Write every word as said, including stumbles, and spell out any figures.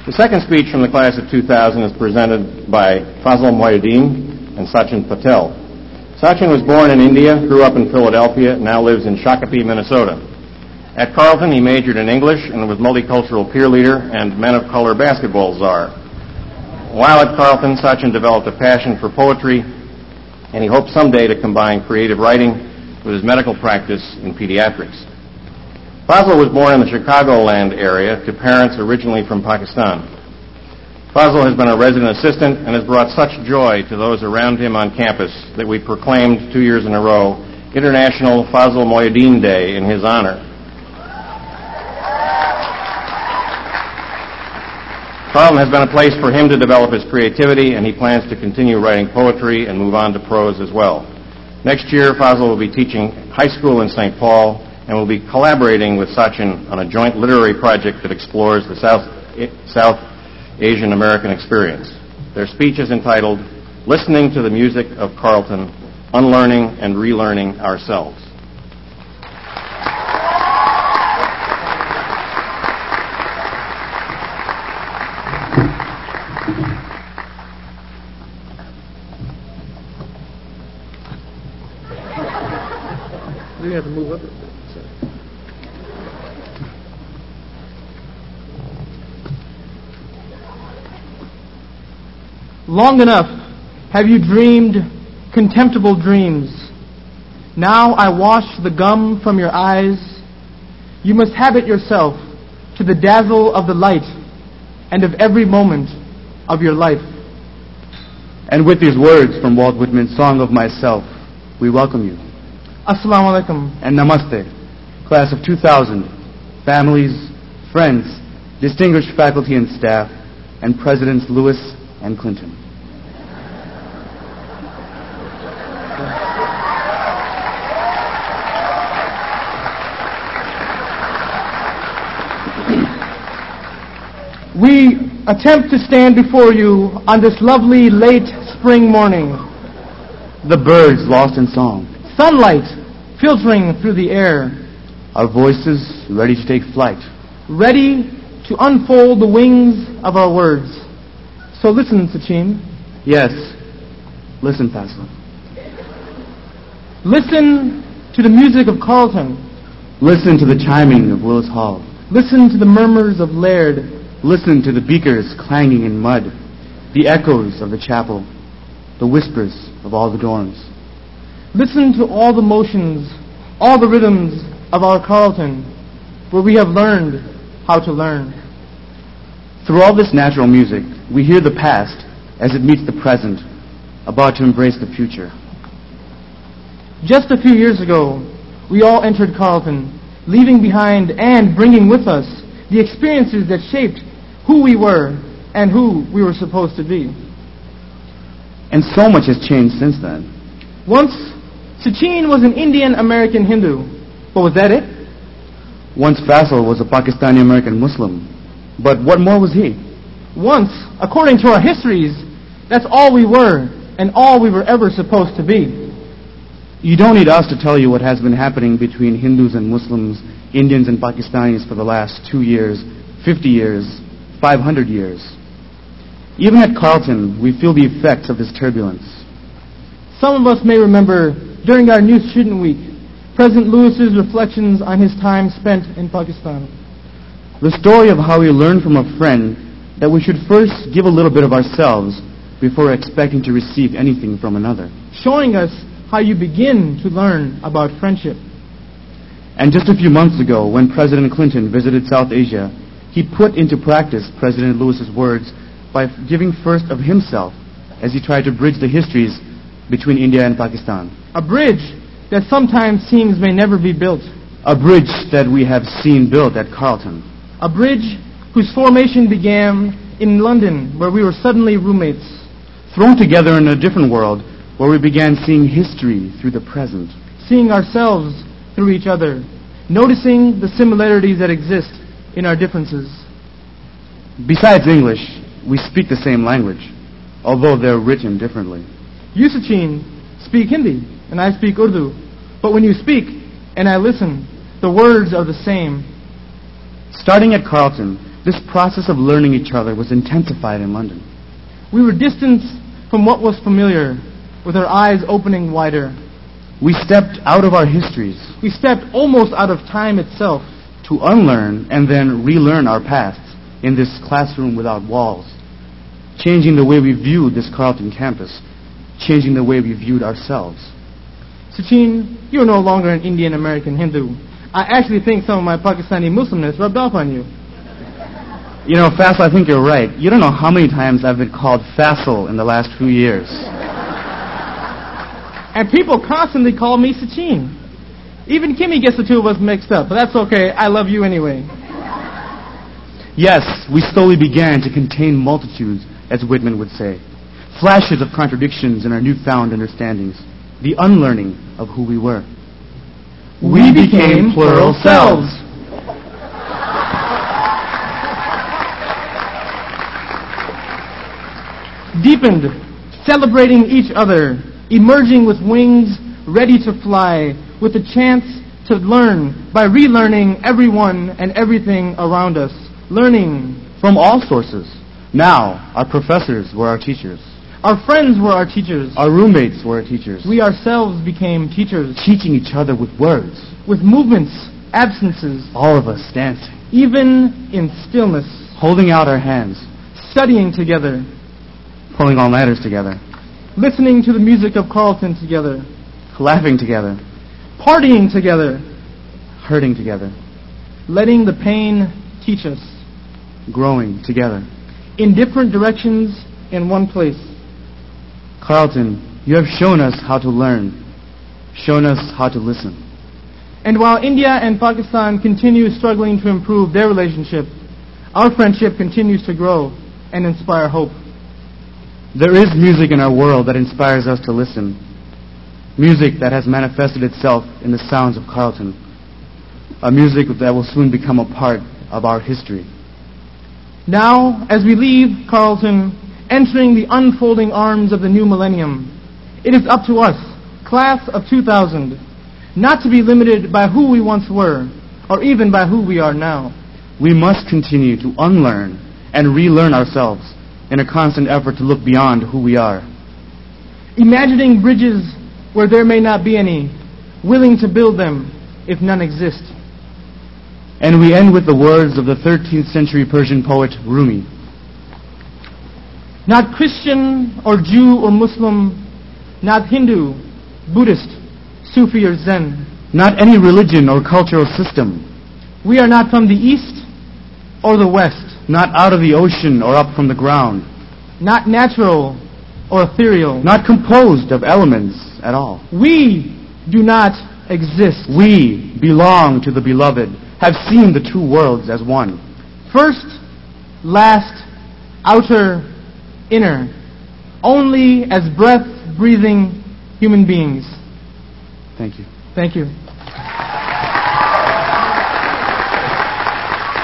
The second speech from the class of two thousand is presented by Fazal Mohyuddin and Sachin Patel. Sachin was born in India, grew up in Philadelphia, and now lives in Shakopee, Minnesota. At Carleton, he majored in English and was multicultural peer leader and Men of Color basketball czar. While at Carleton, Sachin developed a passion for poetry, and he hopes someday to combine creative writing with his medical practice in pediatrics. Fazal was born in the Chicagoland area to parents originally from Pakistan. Fazal has been a resident assistant and has brought such joy to those around him on campus that we proclaimed two years in a row International Fazal Mohyuddin Day in his honor. Carleton has been a place for him to develop his creativity, and he plans to continue writing poetry and move on to prose as well. Next year, Fazal will be teaching high school in Saint Paul and will be collaborating with Sachin on a joint literary project that explores the South, South Asian American experience. Their speech is entitled, Listening to the Music of Carleton, Unlearning and Relearning Ourselves. We have to move up a bit. Long enough have you dreamed contemptible dreams. Now I wash the gum from your eyes. You must habit yourself to the dazzle of the light and of every moment of your life. And with these words from Walt Whitman's Song of Myself, we welcome you. Assalamu alaikum. And namaste, class of two thousand, families, friends, distinguished faculty and staff, and Presidents Lewis and Clinton. We attempt to stand before you on this lovely late spring morning. The birds lost in song. Sunlight filtering through the air. Our voices ready to take flight. Ready to unfold the wings of our words. So listen, Sachin. Yes, listen, Fazal. Listen to the music of Carleton. Listen to the chiming of Willis Hall. Listen to the murmurs of Laird. Listen to the beakers clanging in mud, the echoes of the chapel, the whispers of all the dorms. Listen to all the motions, all the rhythms of our Carleton, where we have learned how to learn. Through all this natural music, we hear the past as it meets the present, about to embrace the future. Just a few years ago, we all entered Carleton, leaving behind and bringing with us the experiences that shaped who we were and who we were supposed to be. And so much has changed since then. Once, Sachin was an Indian-American Hindu. But was that it? Once Fazal was a Pakistani-American Muslim. But what more was he? Once, according to our histories, that's all we were and all we were ever supposed to be. You don't need us to tell you what has been happening between Hindus and Muslims, Indians and Pakistanis for the last two years, fifty years, five hundred years. Even at Carleton, we feel the effects of this turbulence. Some of us may remember, during our New Student Week, President Lewis's reflections on his time spent in Pakistan. The story of how we learned from a friend that we should first give a little bit of ourselves before expecting to receive anything from another. Showing us how you begin to learn about friendship. And just a few months ago, when President Clinton visited South Asia, he put into practice President Lewis's words by giving first of himself as he tried to bridge the histories between India and Pakistan. A bridge that sometimes seems may never be built. A bridge that we have seen built at Carleton. A bridge whose formation began in London, where we were suddenly roommates. Thrown together in a different world, where we began seeing history through the present. Seeing ourselves through each other. Noticing the similarities that exist in our differences. Besides English, we speak the same language, although they're written differently. You, Sachin, speak Hindi, and I speak Urdu. But when you speak, and I listen, the words are the same. Starting at Carleton, This process of learning each other was intensified in London. We were distanced from what was familiar, with our eyes opening wider. We stepped out of our histories We stepped almost out of time itself to unlearn and then relearn our pasts in this classroom without walls, changing the way we viewed this Carleton campus, changing the way we viewed ourselves. Sachin, you're no longer an Indian American Hindu. I actually think some of my Pakistani Muslimness rubbed off on you. You know, Faisal, I think you're right. You don't know how many times I've been called Faisal in the last few years. And people constantly call me Sachin. Even Kimmy gets the two of us mixed up, but that's okay. I love you anyway. Yes, we slowly began to contain multitudes, as Whitman would say. Flashes of contradictions in our newfound understandings. The unlearning of who we were. We became plural selves. Deepened, celebrating each other, emerging with wings ready to fly, with a chance to learn by relearning everyone and everything around us. Learning from all sources. Now, our professors were our teachers. Our friends were our teachers. Our roommates were our teachers. We ourselves became teachers. Teaching each other with words. With movements, absences. All of us dancing. Even in stillness. Holding out our hands. Studying together. Pulling all-nighters together. Listening to the music of Carleton together. Laughing together. Partying together. Hurting together. Letting the pain teach us. Growing together. In different directions, in one place. Carleton, you have shown us how to learn, shown us how to listen. And while India and Pakistan continue struggling to improve their relationship, our friendship continues to grow and inspire hope. There is music in our world that inspires us to listen. Music that has manifested itself in the sounds of Carleton. A music that will soon become a part of our history. Now, as we leave Carleton, entering the unfolding arms of the new millennium, it is up to us, class of two thousand, not to be limited by who we once were, or even by who we are now. We must continue to unlearn and relearn ourselves in a constant effort to look beyond who we are. Imagining bridges where there may not be any, willing to build them if none exist. And we end with the words of the thirteenth century Persian poet Rumi. Not Christian or Jew or Muslim, not Hindu, Buddhist, Sufi or Zen. Not any religion or cultural system. We are not from the East or the West. Not out of the ocean or up from the ground. Not natural or ethereal. Not composed of elements at all. We do not exist. We belong to the beloved, have seen the two worlds as one. First, last, outer, inner, only as breath-breathing human beings. Thank you. Thank you.